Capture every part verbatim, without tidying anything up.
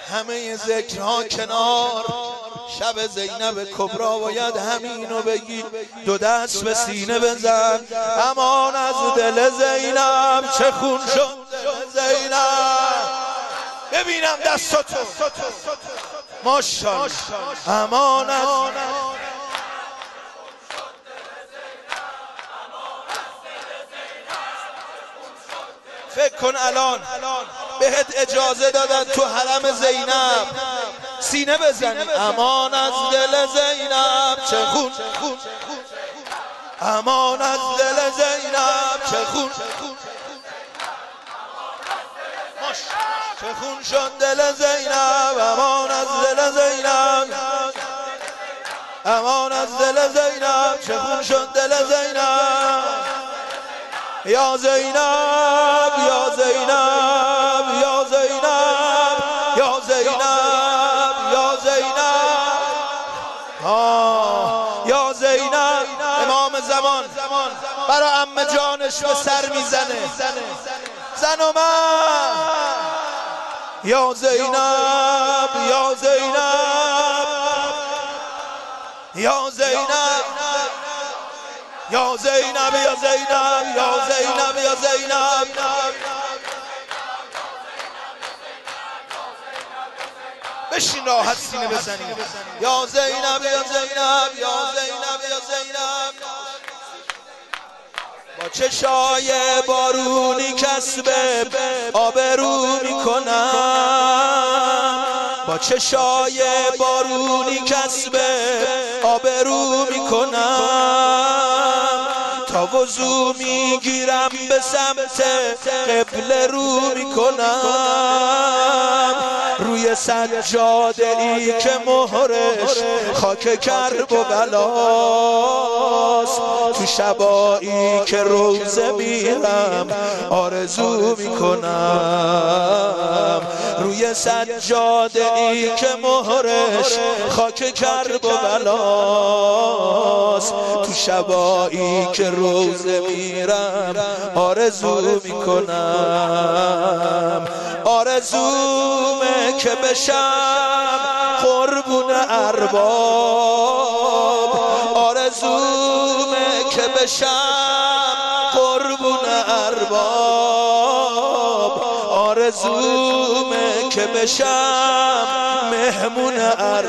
همه ذکرها کنار، شب زینب کبرا باید همینو بگی، دو دست به سینه بزن. امان از دل زینب، چه خون شد دل زینب. ببینم دستاتو ماشاءالله. امان از فکر کن الان بهت اجازه دادن تو حرم زینب سینه بزنی. امان از دل زینب، چه خون. امان از دل زینب، چه خون. چه خون شد دل زینب. امان از دل زینب. امان از دل زینب، چه خون شد دل زینب. یا زینب یا زینب یا زینب یا زینب یا زینب آه یا زینب. امام زمان برای عمه جانش به سر میزنه. زن و من یا زینب یا زینب یا زینب یا زینب یا زینب یا زینب یا زینب. بشین راحت سینه بزنی. یا زینب یا زینب یا زینب یا زینب. با چشای بارونی کسب آبرو میکنم. با چشای بارونی کسب آبرو میکنم. تا وضو میگیرم به سمت قبله رو میکنم. روی سجاده ای که مهرش خاک کرب و بلاست. تو شبایی که روزه میرم آرزو میکنم. روی سجاده ای که مهرش خاک کرب و بلاست. تو شبایی که روزه میرم آرزو میکنم. آرزومه که بشم قربون ارباب. آرزومه که بشم قربون ارباب. آرزومه که بشم مهمون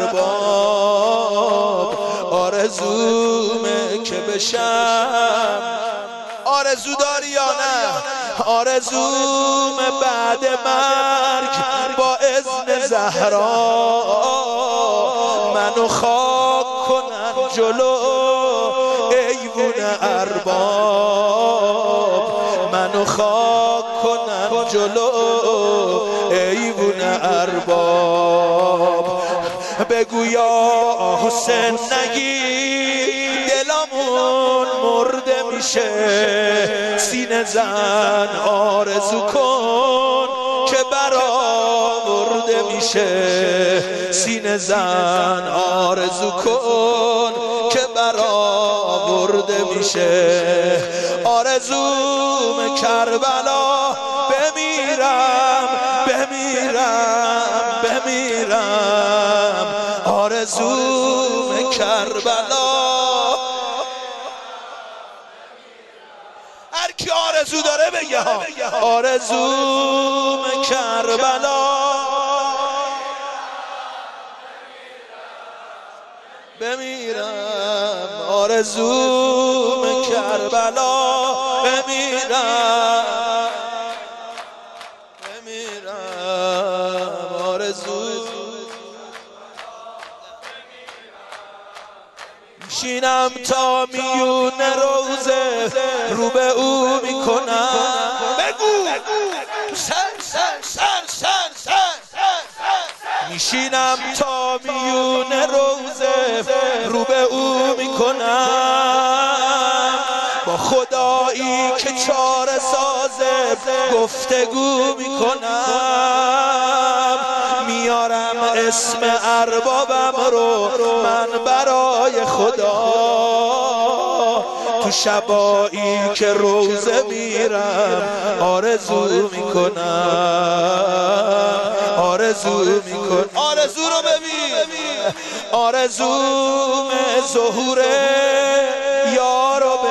ارباب. آرزومه که بشم. آرزو داری یا نه؟ آرزوم بعد مرگ با اذن زهرا منو خاک کنن جلو ایوون ارباب. منو خاک کنن جلو ایوون ارباب. بگو یا حسین نگی دلمون مرده میشه. سینه زن آرزو کن که برآورده میشه. سینه زن آرزو کن که برآورده میشه. آرزوم کربلا بمیرم بمیرم بمیرم. آرزوم کربلا. هر کی آرزو داره بگه ها. آرزوم کربلا بمیرم. آرزوم کربلا بمیرم بمیرم. آرزو میشینم تا میون روزه رو به او میکنم. بگو سر سر سر سر سر. میشینم تا میون روزه رو به او میکنم. با خدایی که چاره سازه گفتگو میکنم. میارم اسم اربابم رو من برای خدا. تو تو شبایی که روزه میرم آرزو میکنم آرزو میکنم آرزو رو ببین آرزوم ظهور یار رو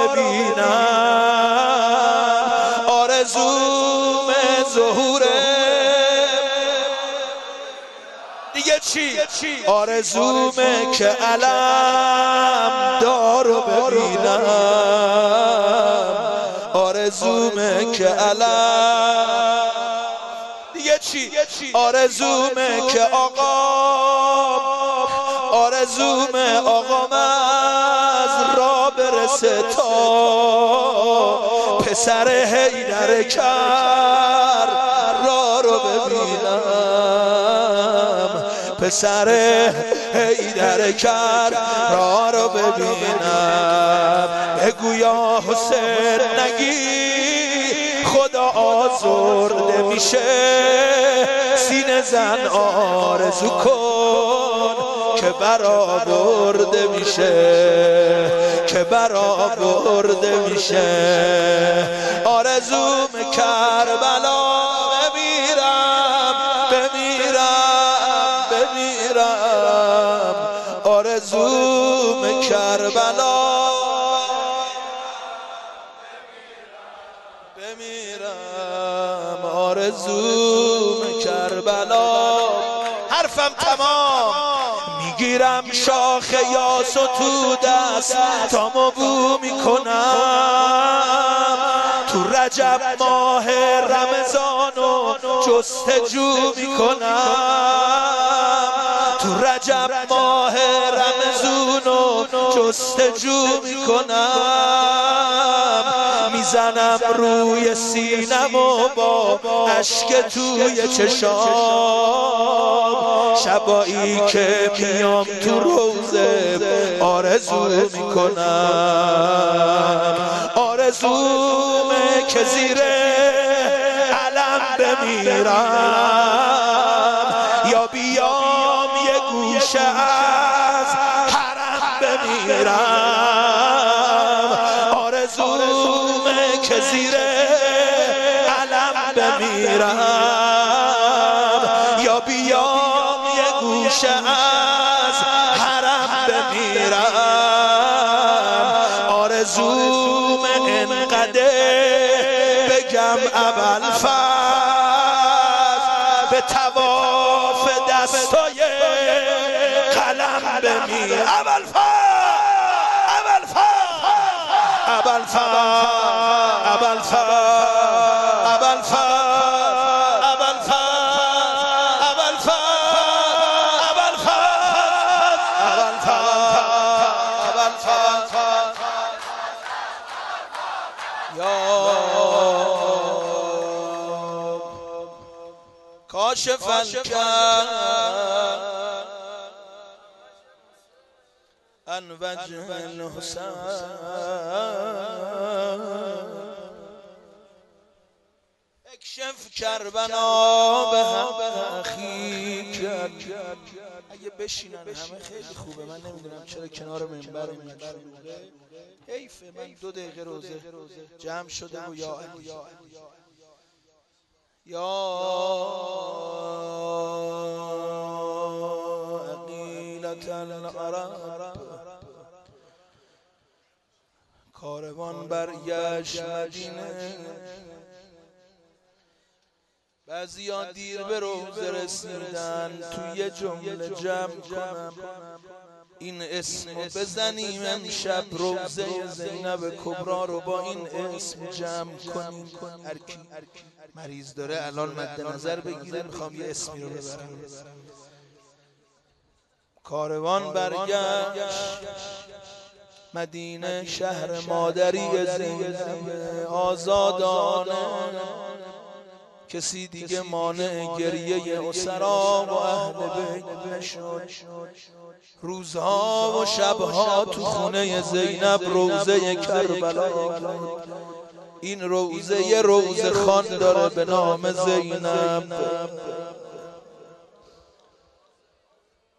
ببینم آرزوم ظهور دیگه چی آرزومه که علم دارو ببینم آرزومه که علم دیگه چی آرزومه که آقا آرزومه آقام از را برسه تا پسر حیدر کر را رو ببینم پسر حیدر کر را رو ببینم بگو یا حسین نگی خدا آزرده میشه سینه زن آرزو کن که برآورده میشه که برآورده میشه آرزوم کربلا بمیرم بمیرم بمیرم آرزوم کربلا بمیرم آرزوم کربلا حرفم تمام میگیرم شاخ یاس و تو دست تا مبو میکنم تو رجب ماه رمضان و جستجو میکنم تو رجب ماه رمضان و جستجو میکنم میزنم روی سینم و با اشک توی چشام شبایی که میام تو روزه آرزو میکنم آرزومه که زیر علم بمیرم یا بیام یه گوشه از حرم بمیرم آرزومه که زیر علم بمیرم یا بیام یه گوشه از حرم بمیرم آرزوم انقدر بگم ابوالفضل به طواف دستای قلم بمیرم ابوالفضل ابوالفضل ابوالفضل کاشف الکرب عن وجه الحسین اکشف کربنا به اخیک اگه بشینن همه خیلی خوبه من نمیدونم چرا کنار منبر اینقدر شلوغه حیفه من دو دقیقه روزه جمع شده و یا علی یا عقیلة العرب کاروان برگشت مدینه بعضیا دیر به روزه رسیدن توی جمله جمع کنم این اسمو بزنیم امشب روزه زینب کبرا رو با این اسم جمع کنیم هر کی مریض داره الان مد نظر بگیره میخوام یه اسمی رو ببرم کاروان برگشت مدینه شهر مادری زینب آزادانه کسی دیگه مانع گریه اسرا و اهل بیت نشد روزها و شبها تو خونه زینب روزه کربلا این روزه یه روزه خان داره به نام زینب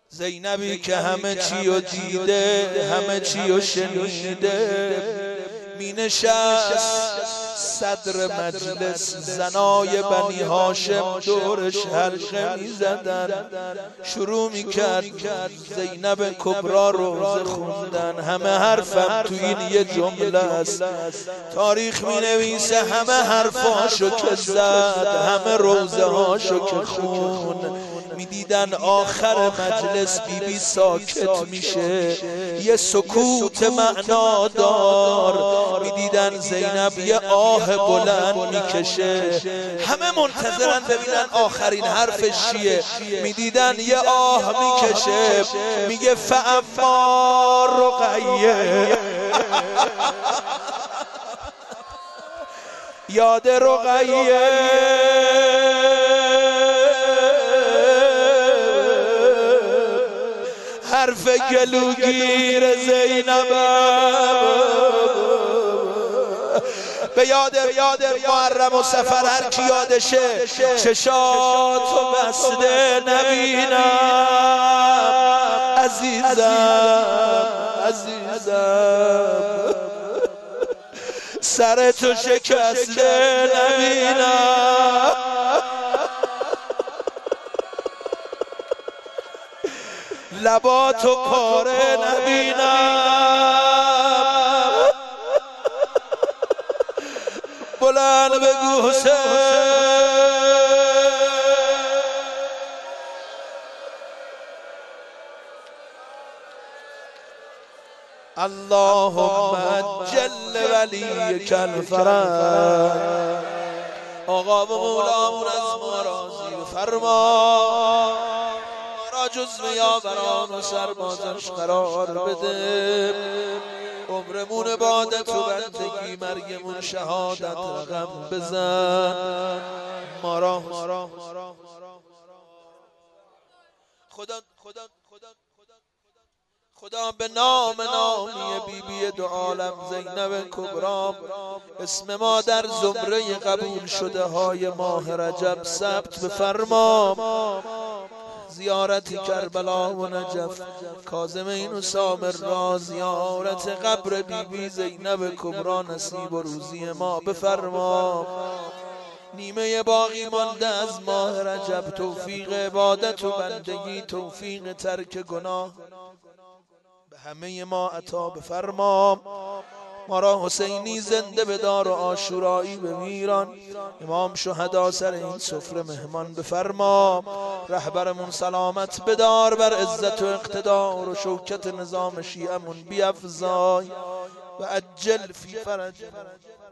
زینبی که همه چی رو دیده همه چی رو شنیده می نشست صدر مجلس، زنای بنی هاشم دورش حلقه می زدن، شروع می کرد زینب کبرا روزه خوندن. همه حرفم تو این یه جمله است، تاریخ می نویسه همه حرفاشو که زد، همه روزه هاشو که خون. می دیدن آخر مجلس بی بی ساکت میشه، یه سکوت معنادار. می دیدن زینب یه آه بلند میکشه، همه منتظرن ببینن آخرین حرفش چیه. می دیدن یه آه میکشه، میگه فاما رقیه، یاد رقیه حرف گلوگیر زینب به یاد یاد محرم و سفر هر کی یادشه چشاتو بسته نبینم عزیزم عزیزم، سر تو شکسته نبینم، لباتو پاره نبینم، بلند بگو حسین. اللهم جل ولیک الفرج. آقا و مولامون از ما راضی فرما، جزو یاوران و سربازش قرار بده، عمرمون عبادت و بندگی، مرگمون شهادت رقم بزن. ما را خدا خدا خدا به نام نامی بی بی دو عالم زینب کبرا، اسم ما در زمره قبول شده های ماه رجب ثبت بفرما. زیارت کربلا و نجف، کاظمین و سامر را، زیارت قبر بی بی زینب کبرا نصیب و روزی ما بفرما. نیمه باقی مانده از ماه رجب، توفیق عبادت و بندگی، توفیق ترک گناه به همه ما عطا بفرما. ما را حسینی زنده بدار و عاشورایی بمیران، امام شهدا سر این سفره مهمان بفرما. رهبرمون سلامت بدار، بر عزت و اقتدار و شوکت نظام شیعمون بیفزای و عجل فی فرج.